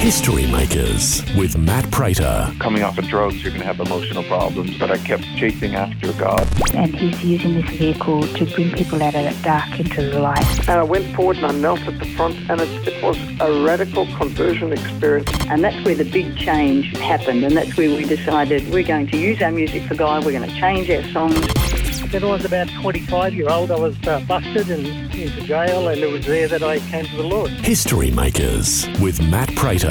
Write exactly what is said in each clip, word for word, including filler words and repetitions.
History Makers with Matt Prater. Coming off of drugs, you're going to have emotional problems, but I kept chasing after God. And he's using this vehicle to bring people out of that dark into the light. And I went forward and I knelt at the front, and it, it was a radical conversion experience. And that's where the big change happened, and that's where we decided we're going to use our music for God, we're going to change our songs. When I was about twenty-five year old, I was uh, busted and into jail, and it was there that I came to the Lord. History Makers with Matt Prater.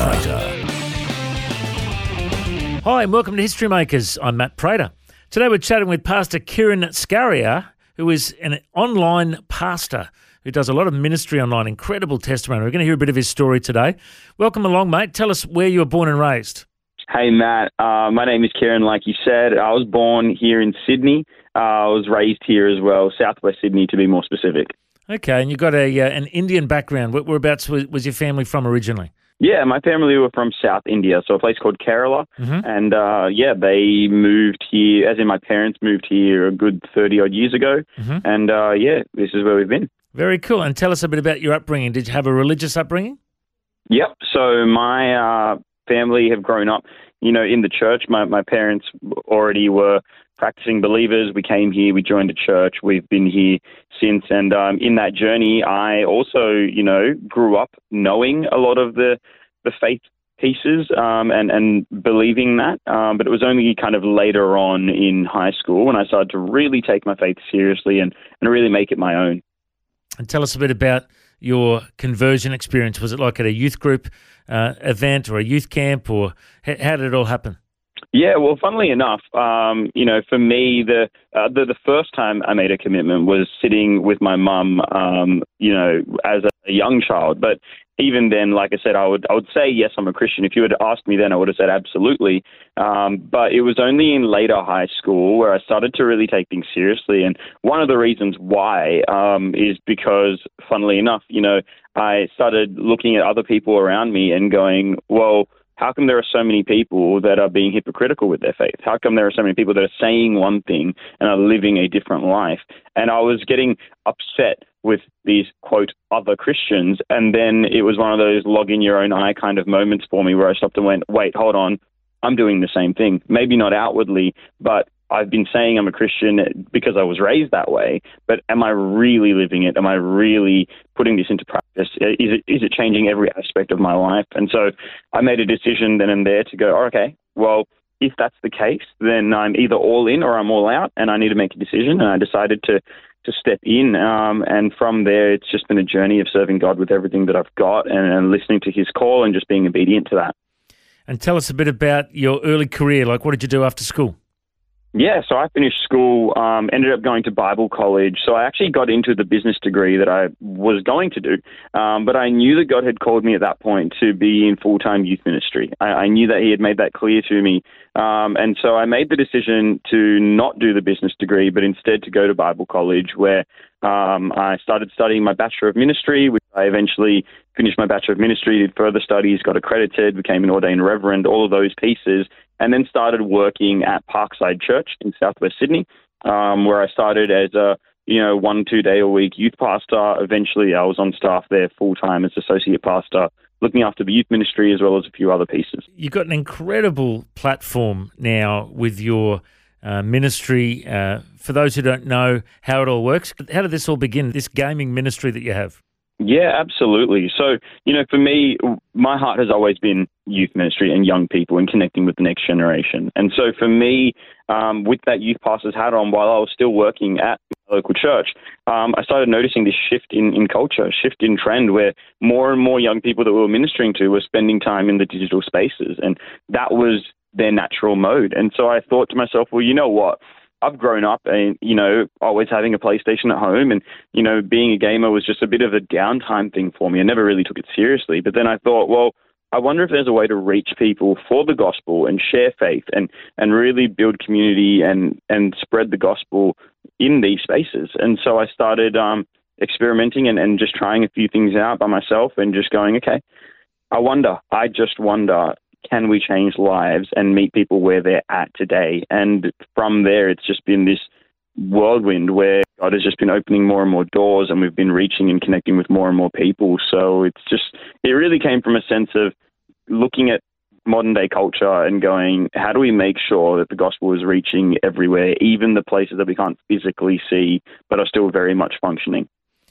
Hi, and welcome to History Makers. I'm Matt Prater. Today we're chatting with Pastor Kieran Scaria, who is an online pastor who does a lot of ministry online. Incredible testimony. We're going to hear a bit of his story today. Welcome along, mate. Tell us where you were born and raised. Hey, Matt. Uh, my name is Kieran, like you said. I was born here in Sydney. Uh, I was raised here as well, southwest Sydney to be more specific. Okay, and you've got a uh, an Indian background. Where, whereabouts was, was your family from originally? Yeah, my family were from South India, so a place called Kerala. Mm-hmm. And, uh, yeah, they moved here, as in my parents moved here a good thirty-odd years ago. Mm-hmm. And, uh, yeah, this is where we've been. Very cool. And tell us a bit about your upbringing. Did you have a religious upbringing? Yep. So my uh, family have grown up, you know, in the church. My, my parents already were practicing believers. We came here, we joined a church, we've been here since. And um, in that journey, I also, you know, grew up knowing a lot of the, the faith pieces um, and, and believing that. Um, but it was only kind of later on in high school when I started to really take my faith seriously and, and really make it my own. And tell us a bit about your conversion experience. Was it like at a youth group uh, event or a youth camp, or h- how did it all happen? Yeah, well, funnily enough, um, you know, for me, the, uh, the the first time I made a commitment was sitting with my mum, um, you know, as a, a young child. But even then, like I said, I would I would say, yes, I'm a Christian. If you had asked me then, I would have said absolutely. Um, but it was only in later high school where I started to really take things seriously. And one of the reasons why um, is because, funnily enough, you know, I started looking at other people around me and going, well, how come there are so many people that are being hypocritical with their faith? How come there are so many people that are saying one thing and are living a different life? And I was getting upset with these, quote, other Christians. And then it was one of those log in your own eye kind of moments for me where I stopped and went, wait, hold on, I'm doing the same thing. Maybe not outwardly, but I've been saying I'm a Christian because I was raised that way, but am I really living it? Am I really putting this into practice? Is it is it changing every aspect of my life? And so I made a decision then and there to go, oh, okay, well, if that's the case, then I'm either all in or I'm all out, and I need to make a decision. And I decided to to step in. Um, and from there, it's just been a journey of serving God with everything that I've got and, and listening to his call and just being obedient to that. And tell us a bit about your early career. Like, what did you do after school? Yeah, so I finished school, um, ended up going to Bible college. So I actually got into the business degree that I was going to do. Um, but I knew that God had called me at that point to be in full-time youth ministry. I, I knew that he had made that clear to me. Um, and so I made the decision to not do the business degree, but instead to go to Bible college, where um, I started studying my Bachelor of Ministry, which I eventually finished my Bachelor of Ministry, did further studies, got accredited, became an ordained reverend, all of those pieces, and then started working at Parkside Church in southwest Sydney, um, where I started as a, you know, one, two day a week youth pastor. Eventually I was on staff there full-time as associate pastor, looking after the youth ministry as well as a few other pieces. You've got an incredible platform now with your uh, ministry. Uh, for those who don't know how it all works, how did this all begin, this gaming ministry that you have? Yeah, absolutely. So, you know, for me, my heart has always been youth ministry and young people and connecting with the next generation. And so for me, um, with that youth pastor's hat on, while I was still working at my local church, um, I started noticing this shift in, in culture, shift in trend, where more and more young people that we were ministering to were spending time in the digital spaces. And that was their natural mode. And so I thought to myself, well, you know what? I've grown up and, you know, always having a PlayStation at home, and, you know, being a gamer was just a bit of a downtime thing for me. I never really took it seriously. But then I thought, well, I wonder if there's a way to reach people for the gospel and share faith and, and really build community and, and spread the gospel in these spaces. And so I started um, experimenting and, and just trying a few things out by myself and just going, okay, I wonder, I just wonder, can we change lives and meet people where they're at today? And from there, it's just been this whirlwind where God has just been opening more and more doors, and we've been reaching and connecting with more and more people. So it's just, it really came from a sense of looking at modern day culture and going, how do we make sure that the gospel is reaching everywhere, even the places that we can't physically see, but are still very much functioning?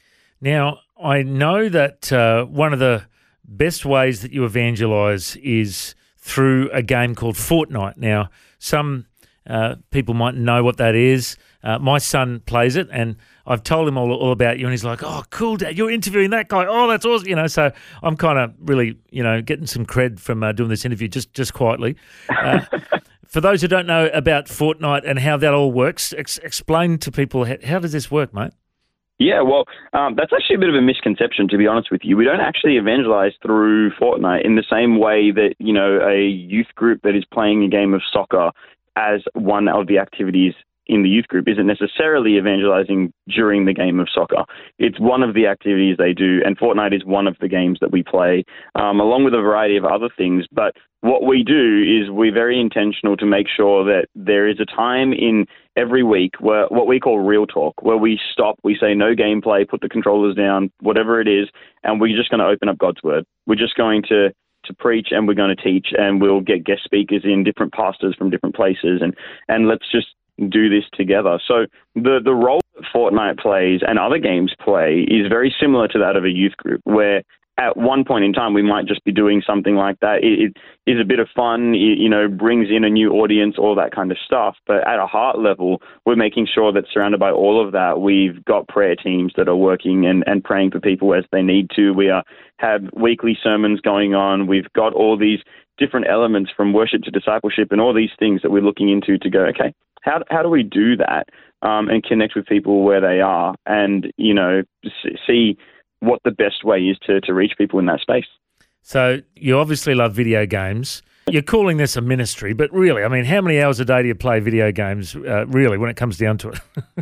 Now, I know that uh, one of the best ways that you evangelise is through a game called Fortnite. Now, some uh, people might know what that is. Uh, my son plays it, and I've told him all, all about you, and he's like, oh, cool, Dad, you're interviewing that guy. Oh, that's awesome. You know, so I'm kind of really, you know, getting some cred from uh, doing this interview just, just quietly. Uh, for those who don't know about Fortnite and how that all works, ex- explain to people, how, how does this work, mate? Yeah, well, um, that's actually a bit of a misconception, to be honest with you. We don't actually evangelize through Fortnite in the same way that, you know, a youth group that is playing a game of soccer as one of the activities in the youth group isn't necessarily evangelizing during the game of soccer. It's one of the activities they do, and Fortnite is one of the games that we play, um, along with a variety of other things. But what we do is we're very intentional to make sure that there is a time in every week where what we call real talk, where we stop, we say no gameplay, put the controllers down, whatever it is, and we're just going to open up God's word. We're just going to to preach, and we're going to teach, and we'll get guest speakers in, different pastors from different places, and, and let's just do this together. So the, the role that Fortnite plays and other games play is very similar to that of a youth group, where at one point in time we might just be doing something like that. It, it is a bit of fun, it, you know, brings in a new audience, all that kind of stuff. But at a heart level, we're making sure that surrounded by all of that, we've got prayer teams that are working and, and praying for people as they need to. We are, have weekly sermons going on. We've got all these different elements from worship to discipleship and all these things that we're looking into to go, okay, How how do we do that um, and connect with people where they are, and you know see what the best way is to to reach people in that space? So you obviously love video games. You're calling this a ministry, but really, I mean, how many hours a day do you play video games? Uh, really, when it comes down to it.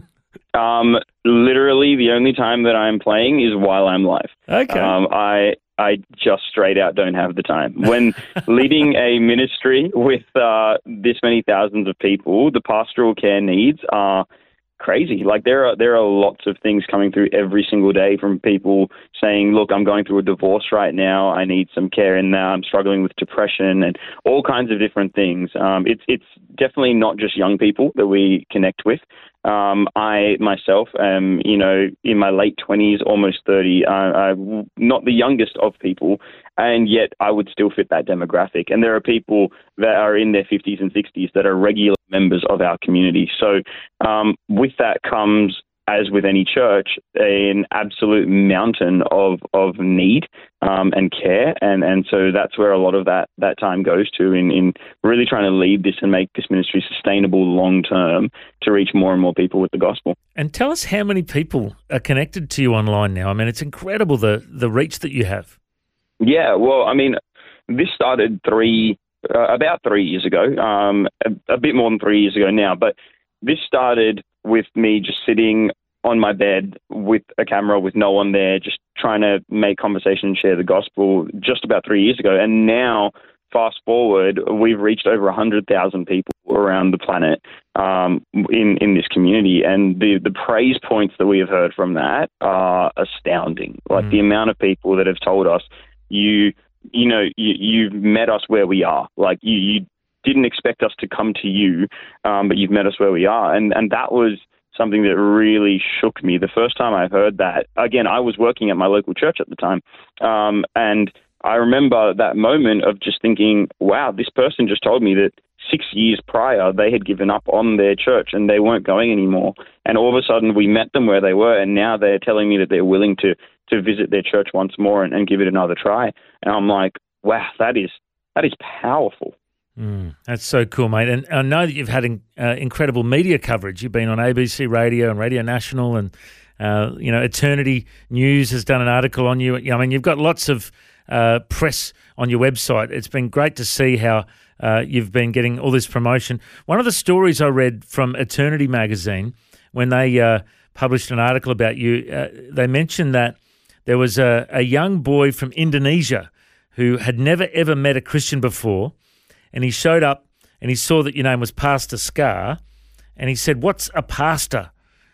um, literally, the only time that I'm playing is while I'm live. Okay. Um, I. I just straight out don't have the time. When leading a ministry with uh, this many thousands of people, the pastoral care needs are crazy. Like there are there are lots of things coming through every single day from people saying, look, I'm going through a divorce right now. I need some care in that. I'm struggling with depression and all kinds of different things. Um, it's it's definitely not just young people that we connect with. Um, I myself am, you know, in my late twenties, almost thirty. Uh, I'm not the youngest of people, and yet I would still fit that demographic. And there are people that are in their fifties and sixties that are regular members of our community. So um, with that comes, as with any church, an absolute mountain of of need um, and care, and and so that's where a lot of that that time goes to in in really trying to lead this and make this ministry sustainable long term to reach more and more people with the gospel. And tell us how many people are connected to you online now. I mean, it's incredible the the reach that you have. Yeah, well, I mean, this started three uh, about three years ago, um, a, a bit more than three years ago now, but this started with me just sitting on my bed with a camera with no one there, just trying to make conversation and share the gospel just about three years ago. And now, fast forward, we've reached over one hundred thousand people around the planet um, in, in this community. And the, the praise points that we have heard from that are astounding. Like mm. the amount of people that have told us, you you know, you, you've met us where we are. Like you, you didn't expect us to come to you, um, but you've met us where we are. And, and that was something that really shook me. The first time I heard that, again, I was working at my local church at the time, um, and I remember that moment of just thinking, wow, this person just told me that six years prior they had given up on their church and they weren't going anymore. And all of a sudden we met them where they were, and now they're telling me that they're willing to to visit their church once more and, and give it another try. And I'm like, wow, that is that is powerful. Mm, that's so cool, mate. And I know that you've had in, uh, incredible media coverage. You've been on A B C Radio and Radio National, and uh, you know, Eternity News has done an article on you. I mean, you've got lots of uh, press on your website. It's been great to see how uh, you've been getting all this promotion. One of the stories I read from Eternity magazine, when they uh, published an article about you, uh, they mentioned that there was a, a young boy from Indonesia who had never ever met a Christian before. And he showed up and he saw that your name was Pastor Scar, and he said, what's a pastor?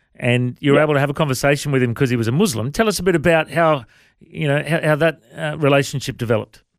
And you were yeah. able to have a conversation with him because he was a Muslim. Tell us a bit about how, you know, how, how that uh, relationship developed.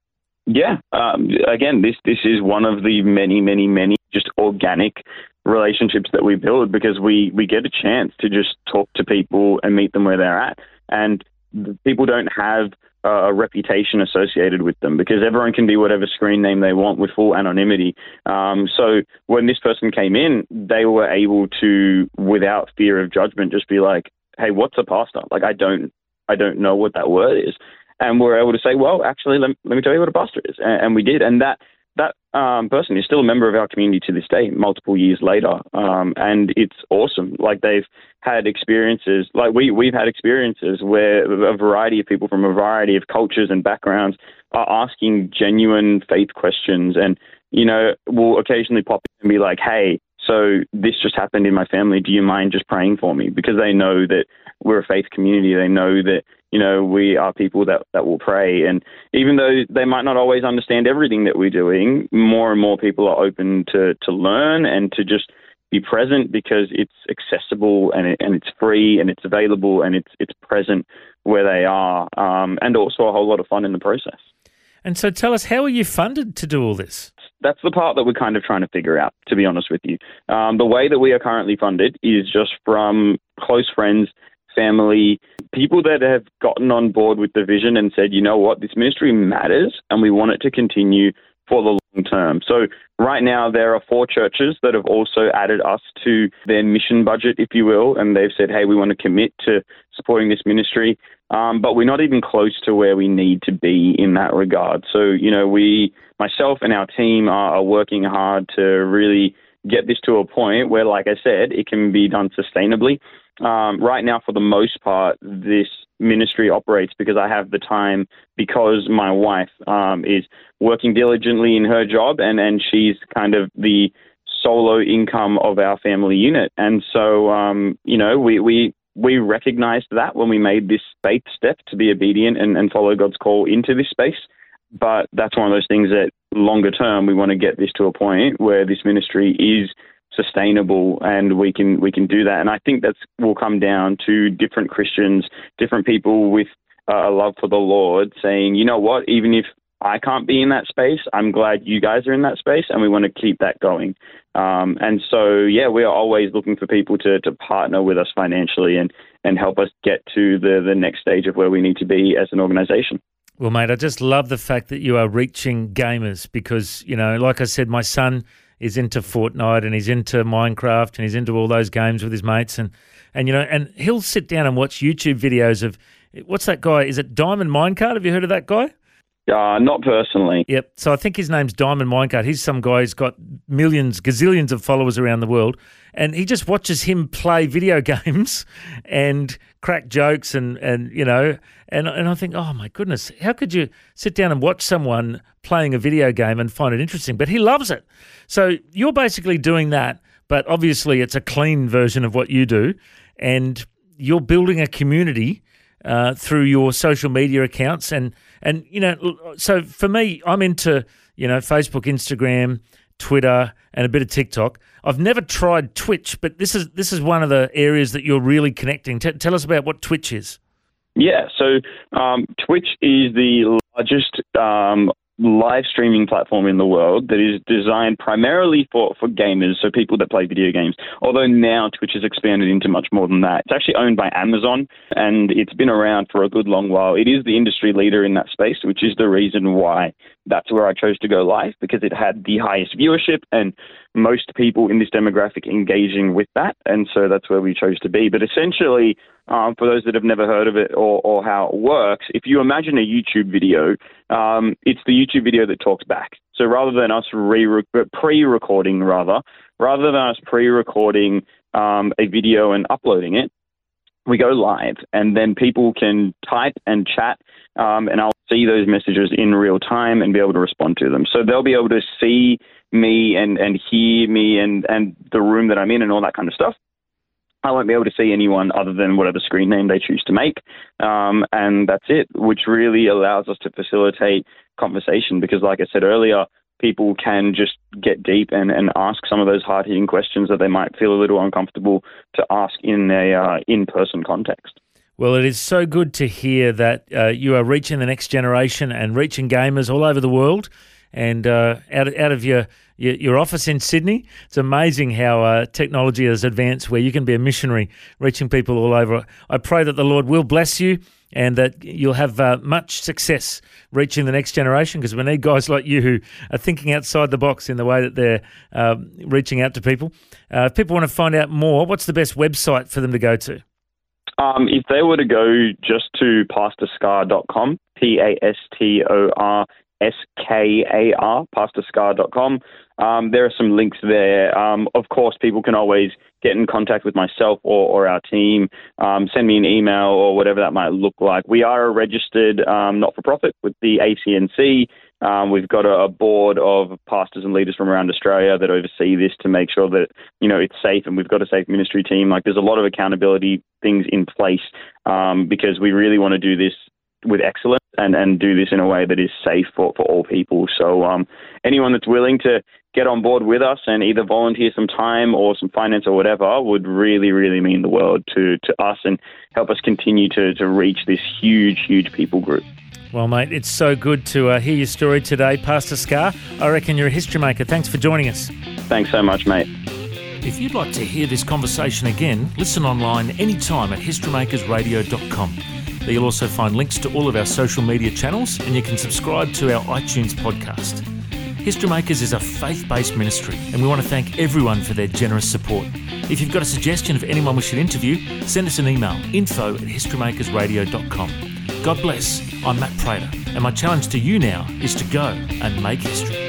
Yeah. Um, again, this this is one of the many, many, many just organic relationships that we build because we, we get a chance to just talk to people and meet them where they're at. And people don't have a reputation associated with them because everyone can be whatever screen name they want with full anonymity. Um, so when this person came in, they were able to, without fear of judgment, just be like, hey, what's a pastor? Like, I don't, I don't know what that word is. And we're able to say, well, actually, let, let me tell you what a pastor is. And, and we did. And that, that um, person is still a member of our community to this day, multiple years later. Um, and it's awesome. Like they've had experiences, like we, we've had experiences where a variety of people from a variety of cultures and backgrounds are asking genuine faith questions. And, you know, we'll occasionally pop in and be like, hey, so this just happened in my family. Do you mind just praying for me? Because they know that we're a faith community. They know that, you know, we are people that, that will pray. And even though they might not always understand everything that we're doing, more and more people are open to, to learn and to just be present because it's accessible and it, and it's free and it's available and it's it's present where they are. Um, and also a whole lot of fun in the process. And so tell us, how are you funded to do all this? That's the part that we're kind of trying to figure out, to be honest with you. Um, the way that we are currently funded is just from close friends, family, people that have gotten on board with the vision and said, you know what, this ministry matters and we want it to continue for the long term. So right now there are four churches that have also added us to their mission budget, if you will, and they've said, hey, we want to commit to supporting this ministry, um, but we're not even close to where we need to be in that regard. So, you know, we, myself and our team are, are working hard to really get this to a point where, like I said, it can be done sustainably. Um, right now, for the most part, this ministry operates because I have the time because my wife um, is working diligently in her job and, and she's kind of the solo income of our family unit. And so, um, you know, we, we, we recognized that when we made this faith step to be obedient and, and follow God's call into this space. But that's one of those things that longer term, we want to get this to a point where this ministry is sustainable and we can we can do that. And I think that's will come down to different Christians, different people with uh, a love for the Lord saying, you know what, even if I can't be in that space, I'm glad you guys are in that space and we want to keep that going. Um, and so, yeah, we are always looking for people to, to partner with us financially and, and help us get to the, the next stage of where we need to be as an organization. Well, mate, I just love the fact that you are reaching gamers because, you know, like I said, my son is into Fortnite and he's into Minecraft and he's into all those games with his mates and, and you know, and he'll sit down and watch YouTube videos of, what's that guy? Is it Diamond Minecart? Have you heard of that guy? Uh, not personally. Yep. So I think his name's Diamond Minecart. He's some guy who's got millions, gazillions of followers around the world, and he just watches him play video games and crack jokes and, and you know, and and I think, oh my goodness, how could you sit down and watch someone playing a video game and find it interesting? But he loves it. So you're basically doing that, but obviously it's a clean version of what you do, and you're building a community uh, through your social media accounts and. And, you know, so for me, I'm into, you know, Facebook, Instagram, Twitter, and a bit of TikTok. I've never tried Twitch, but this is this is one of the areas that you're really connecting. T- tell us about what Twitch is. Yeah, so um, Twitch is the largest um, live streaming platform in the world that is designed primarily for, for gamers, so people that play video games. Although now Twitch has expanded into much more than that. It's actually owned by Amazon, and it's been around for a good long while. It is the industry leader in that space, which is the reason why that's where I chose to go live, because it had the highest viewership and most people in this demographic engaging with that, and so that's where we chose to be. But essentially, um, for those that have never heard of it or, or how it works, if you imagine a YouTube video, um, it's the YouTube video that talks back. So rather than us re- pre-recording, rather, rather than us pre-recording um, a video and uploading it, we go live, and then people can type and chat, um, and I'll see those messages in real time and be able to respond to them. So they'll be able to see me and, and hear me and, and the room that I'm in and all that kind of stuff. I won't be able to see anyone other than whatever screen name they choose to make, um, and that's it, which really allows us to facilitate conversation because, like I said earlier, people can just get deep and, and ask some of those hard-hitting questions that they might feel a little uncomfortable to ask in a uh, in-person context. Well, it is so good to hear that uh, you are reaching the next generation and reaching gamers all over the world. And uh, out, out of your, your your office in Sydney, it's amazing how uh, technology has advanced where you can be a missionary reaching people all over. I pray that the Lord will bless you and that you'll have uh, much success reaching the next generation, because we need guys like you who are thinking outside the box in the way that they're uh, reaching out to people. Uh, if people want to find out more, what's the best website for them to go to? Um, if they were to go just to pastor scar dot com, P A S T O R S K A R, pastor scar dot com. Um, there are some links there. Um, of course, people can always get in contact with myself or, or our team, um, send me an email or whatever that might look like. We are a registered um, not-for-profit with the A C N C. Um, we've got a, a board of pastors and leaders from around Australia that oversee this to make sure that, you know, it's safe, and we've got a safe ministry team. Like, there's a lot of accountability things in place um, because we really want to do this with excellence and, and do this in a way that is safe for, for all people. So um, anyone that's willing to get on board with us and either volunteer some time or some finance or whatever would really, really mean the world to, to us and help us continue to, to reach this huge, huge people group. Well, mate, it's so good to uh, hear your story today, Pastor Scar. I reckon you're a history maker. Thanks for joining us. Thanks so much, mate. If you'd like to hear this conversation again, listen online anytime at history makers radio dot com. There you'll also find links to all of our social media channels, and you can subscribe to our iTunes podcast. History Makers is a faith-based ministry, and we want to thank everyone for their generous support. If you've got a suggestion of anyone we should interview, send us an email, info at history makers radio dot com. God bless. I'm Matt Prater, and my challenge to you now is to go and make history.